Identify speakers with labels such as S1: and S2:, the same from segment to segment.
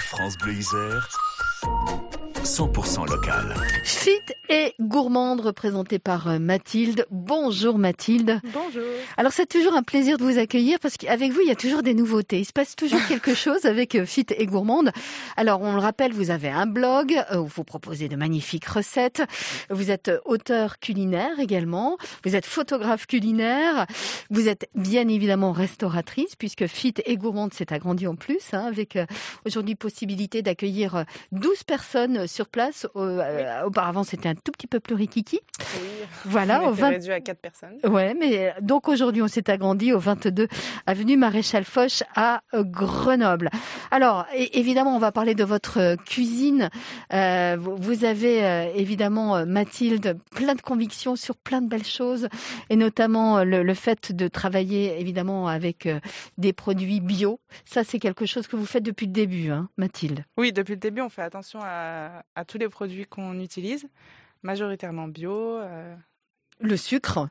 S1: France Bleu Isère, 100% local.
S2: Fit et gourmande, représentée par Mathilde. Bonjour Mathilde.
S3: Bonjour.
S2: Alors c'est toujours un plaisir de vous accueillir parce qu'avec vous il y a toujours des nouveautés. Il se passe toujours quelque chose avec Fit et gourmande. Alors on le rappelle, vous avez un blog où vous proposez de magnifiques recettes. Vous êtes auteur culinaire également. Vous êtes photographe culinaire. Vous êtes bien évidemment restauratrice puisque Fit et gourmande s'est agrandi en plus avec aujourd'hui possibilité d'accueillir 12 personnes sur place. Auparavant c'était un tout petit peu plus rikiki.
S3: Oui,
S2: voilà,
S3: on était réduit à 4 personnes.
S2: Ouais, mais donc aujourd'hui on s'est agrandi au 22 avenue Maréchal Foch à Grenoble. Alors évidemment on va parler de votre cuisine. Vous avez évidemment Mathilde plein de convictions sur plein de belles choses et notamment le fait de travailler évidemment avec des produits bio. Ça c'est quelque chose que vous faites depuis le début, Mathilde.
S3: Oui, depuis le début on fait attention à tous les produits qu'on utilise. Majoritairement bio.
S2: Le sucre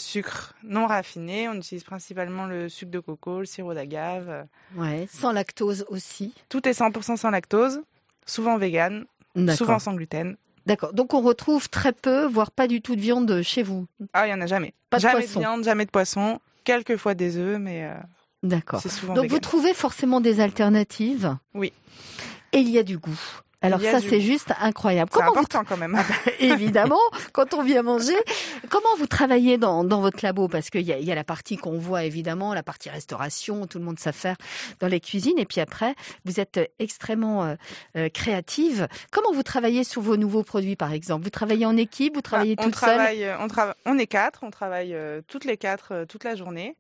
S3: non raffiné. On utilise principalement le sucre de coco, le sirop d'agave.
S2: Ouais, sans lactose aussi.
S3: Tout est 100% sans lactose, souvent vegan, souvent sans gluten.
S2: D'accord. Donc on retrouve très peu, voire pas du tout de viande chez vous.
S3: Ah, il y en a jamais.
S2: Pas de
S3: jamais
S2: poisson.
S3: De viande, jamais de poisson. Quelques fois des œufs, mais
S2: d'accord.
S3: C'est souvent
S2: Donc
S3: vegan.
S2: vous trouvez forcément des alternatives.
S3: Oui.
S2: Et il y a du goût. Alors ça, c'est juste incroyable.
S3: C'est important quand même.
S2: Évidemment, quand on vient manger. Comment vous travaillez dans votre labo? Parce qu'il y a la partie qu'on voit évidemment, la partie restauration, tout le monde sait faire dans les cuisines. Et puis après, vous êtes extrêmement créative. Comment vous travaillez sur vos nouveaux produits, par exemple? Vous travaillez en équipe? Vous travaillez toute seule?
S3: On est 4, on travaille toutes les 4 toute la journée.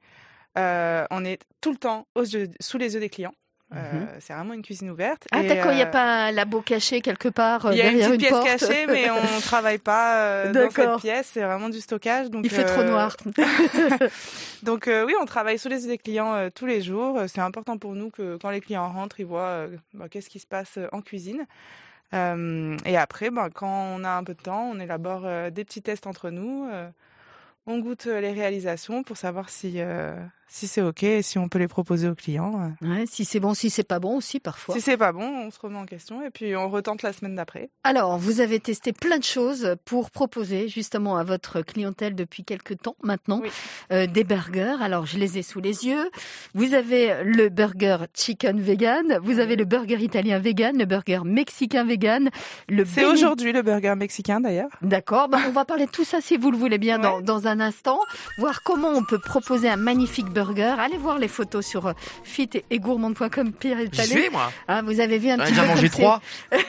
S3: On est tout le temps sous les yeux des clients. C'est vraiment une cuisine ouverte.
S2: Ah d'accord, il n'y a pas un labo caché quelque part derrière une porte.
S3: Il y a une petite pièce cachée, mais on ne travaille pas dans cette pièce. C'est vraiment du stockage. Donc,
S2: il fait trop noir.
S3: Donc oui, on travaille sous les yeux des clients tous les jours. C'est important pour nous que quand les clients rentrent, ils voient qu'est-ce qui se passe en cuisine. Et après, quand on a un peu de temps, on élabore des petits tests entre nous. On goûte les réalisations pour savoir si c'est OK et si on peut les proposer aux clients.
S2: Ouais, si c'est bon, si c'est pas bon aussi parfois.
S3: Si c'est pas bon, on se remet en question et puis on retente la semaine d'après.
S2: Alors, vous avez testé plein de choses pour proposer justement à votre clientèle depuis quelques temps maintenant des burgers. Alors, je les ai sous les yeux. Vous avez le burger chicken vegan, vous avez le burger italien vegan, le burger mexicain vegan.
S3: C'est aujourd'hui le burger mexicain d'ailleurs.
S2: D'accord, on va parler de tout ça si vous le voulez bien dans un instant. Voir comment on peut proposer un magnifique burger. Allez voir les photos sur fit-et-gourmande.com. Pierre est allé.
S4: J'y vais, moi.
S2: Vous avez vu un petit peu.
S4: J'ai déjà mangé 3.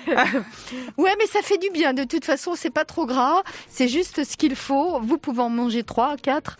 S2: Ouais, mais ça fait du bien. De toute façon, c'est pas trop gras. C'est juste ce qu'il faut. Vous pouvez en manger 3, 4.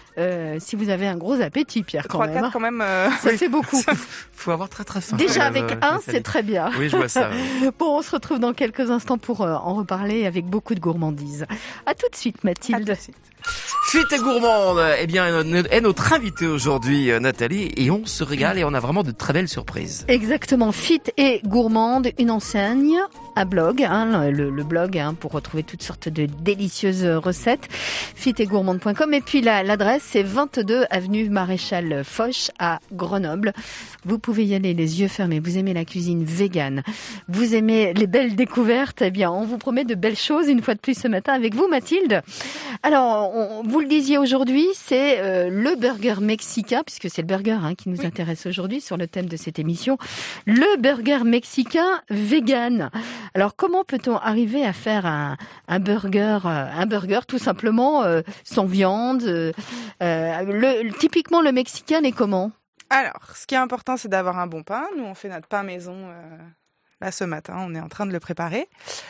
S2: Si vous avez un gros appétit, Pierre, quand
S3: 3-4 quand même.
S2: Ça fait beaucoup.
S4: Faut avoir très très faim.
S2: Déjà avec un, c'est très bien.
S4: Oui, je vois ça.
S2: Bon, on se retrouve dans quelques instants pour en reparler avec beaucoup de gourmandise. À tout de suite, Mathilde.
S3: À tout de suite.
S4: Fit et gourmande, est notre invitée aujourd'hui, Nathalie, et on se régale et on a vraiment de très belles surprises.
S2: Exactement, Fit et gourmande, une enseigne, un blog, le blog pour retrouver toutes sortes de délicieuses recettes, fit-et-gourmande.com, et puis l'adresse c'est 22 avenue Maréchal Foch à Grenoble. Vous pouvez y aller les yeux fermés. Vous aimez la cuisine végane, vous aimez les belles découvertes, on vous promet de belles choses une fois de plus ce matin avec vous, Mathilde. Alors, vous le disiez aujourd'hui, c'est le burger mexicain, puisque c'est le burger qui nous intéresse aujourd'hui sur le thème de cette émission. Le burger mexicain vegan. Alors, comment peut-on arriver à faire un burger tout simplement sans viande typiquement, le mexicain est comment?
S3: Alors, ce qui est important, c'est d'avoir un bon pain. Nous, on fait notre pain maison là ce matin. On est en train de le préparer.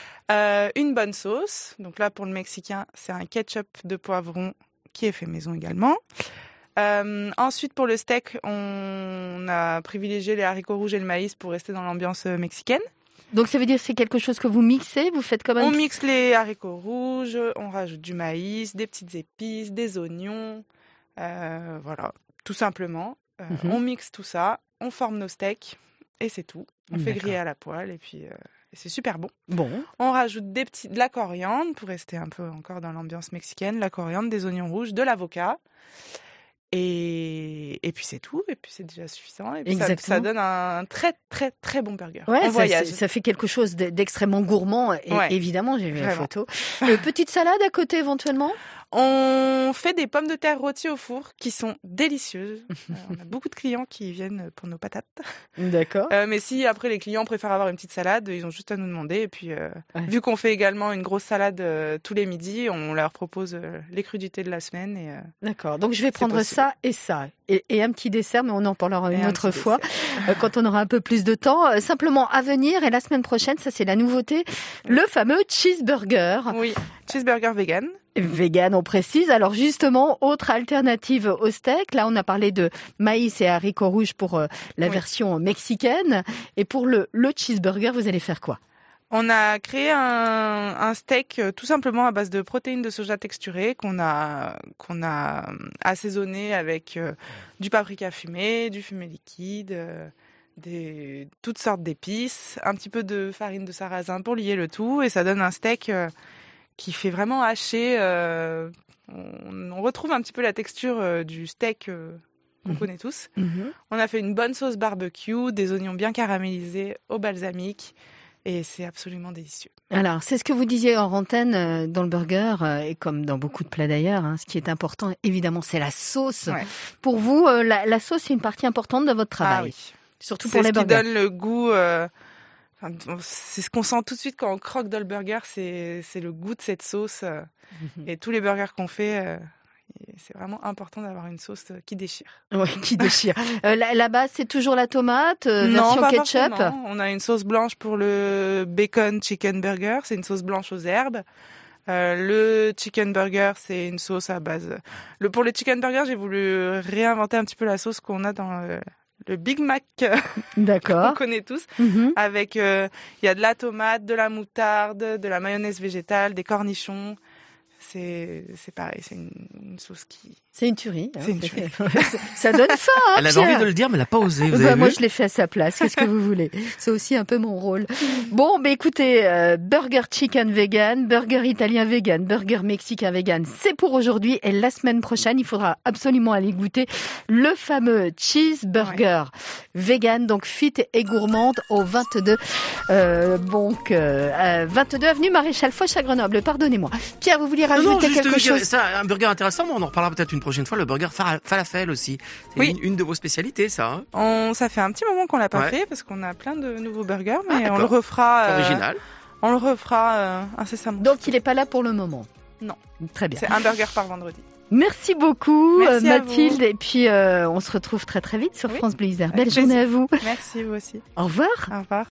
S3: Une bonne sauce. Donc là, pour le mexicain, c'est un ketchup de poivron qui est fait maison également. Ensuite, pour le steak, on a privilégié les haricots rouges et le maïs pour rester dans l'ambiance mexicaine.
S2: Donc ça veut dire que c'est quelque chose que vous mixez, vous faites comme
S3: On mixe les haricots rouges, on rajoute du maïs, des petites épices, des oignons, voilà, tout simplement. On mixe tout ça, on forme nos steaks et c'est tout. On fait griller à la poêle et puis c'est super bon. On rajoute de la coriandre pour rester un peu encore dans l'ambiance mexicaine, la coriandre, des oignons rouges, de l'avocat. Et puis c'est tout, et puis c'est déjà suffisant. Et puis
S2: Exactement.
S3: ça donne un très très très bon burger.
S2: Ouais,
S3: On voyage.
S2: ça fait quelque chose d'extrêmement gourmand. Et
S3: Ouais.
S2: évidemment, j'ai vu la
S3: Vraiment.
S2: photo. Petite salade à côté éventuellement.
S3: On fait des pommes de terre rôties au four qui sont délicieuses. On a beaucoup de clients qui viennent pour nos patates.
S2: D'accord.
S3: Mais si après les clients préfèrent avoir une petite salade, ils ont juste à nous demander. Et puis, vu qu'on fait également une grosse salade tous les midis, on leur propose les crudités de la semaine. Et,
S2: D'accord. Donc je vais prendre
S3: possible.
S2: ça et ça. Et un petit dessert, mais on en parlera
S3: et
S2: une
S3: un
S2: autre
S3: petit
S2: fois
S3: dessert.
S2: quand on aura un peu plus de temps. Simplement à venir, et la semaine prochaine, ça c'est la nouveauté, le fameux cheeseburger.
S3: Oui, cheeseburger vegan.
S2: Vegan, on précise. Alors justement, autre alternative au steak. Là, on a parlé de maïs et haricots rouges pour la
S3: Oui.
S2: version mexicaine. Et pour le cheeseburger, vous allez faire quoi?
S3: On a créé un steak tout simplement à base de protéines de soja texturées qu'on a assaisonné avec du paprika fumé, du fumé liquide, toutes sortes d'épices, un petit peu de farine de sarrasin pour lier le tout, et ça donne un steak qui fait vraiment haché. On retrouve un petit peu la texture du steak qu'on connaît tous. On a fait une bonne sauce barbecue, des oignons bien caramélisés au balsamique, et c'est absolument délicieux.
S2: Alors, c'est ce que vous disiez en antenne dans le burger, et comme dans beaucoup de plats d'ailleurs. Ce qui est important, évidemment, c'est la sauce.
S3: Ouais.
S2: Pour vous, la sauce, c'est une partie importante de votre travail.
S3: Ah oui.
S2: Surtout
S3: C'est
S2: pour les
S3: ce qui
S2: burgers.
S3: donne le goût. C'est ce qu'on sent tout de suite quand on croque dans le burger, c'est le goût de cette sauce. Et tous les burgers qu'on fait, c'est vraiment important d'avoir une sauce qui déchire.
S2: Ouais, qui déchire. La base, c'est toujours la tomate,
S3: Non,
S2: version
S3: pas
S2: ketchup.
S3: forcément. On a une sauce blanche pour le bacon chicken burger. C'est une sauce blanche aux herbes. Le chicken burger, c'est une sauce à base. Pour le chicken burger, j'ai voulu réinventer un petit peu la sauce qu'on a dans le Big Mac qu'on
S2: D'accord.
S3: connaît tous.
S2: Mhm.
S3: Avec, il y a de la tomate, de la moutarde, de la mayonnaise végétale, des cornichons. C'est pareil, c'est une sauce qui...
S2: C'est une tuerie.
S3: C'est une tuerie.
S2: Ça donne faim, hein,
S4: Elle avait
S2: Pierre.
S4: envie de le dire, mais elle n'a pas osé. Vous
S2: Bah,
S4: avez
S2: moi,
S4: vu
S2: je l'ai fait à sa place. Qu'est-ce que vous voulez? C'est aussi un peu mon rôle. Bon, écoutez, burger chicken vegan, burger italien vegan, burger mexicain vegan, c'est pour aujourd'hui. Et la semaine prochaine, il faudra absolument aller goûter le fameux cheeseburger vegan, donc fit et gourmande au 22, 22 avenue Maréchal Foch à Grenoble. Pardonnez-moi. Pierre, vous vouliez rajouter
S4: juste
S2: quelque chose?
S4: ça, un burger intéressant, mais on en reparlera peut-être une prochaine fois. Le burger falafel aussi. C'est
S3: Oui.
S4: une de vos spécialités, ça. Hein
S3: Ça fait un petit moment qu'on l'a pas
S4: Ouais.
S3: fait parce qu'on a plein de nouveaux burgers, mais
S4: d'accord.
S3: on le refera.
S4: C'est original.
S3: On le refera incessamment.
S2: Donc, il n'est pas là pour le moment.
S3: Non.
S2: Très bien.
S3: C'est un burger par vendredi.
S2: Merci beaucoup,
S3: Merci à
S2: Mathilde.
S3: vous.
S2: Et puis, on se retrouve très très vite sur
S3: Oui,
S2: France Bleu Isère.
S3: avec
S2: Belle journée à vous.
S3: Merci, vous aussi.
S2: Au revoir.
S3: Au revoir.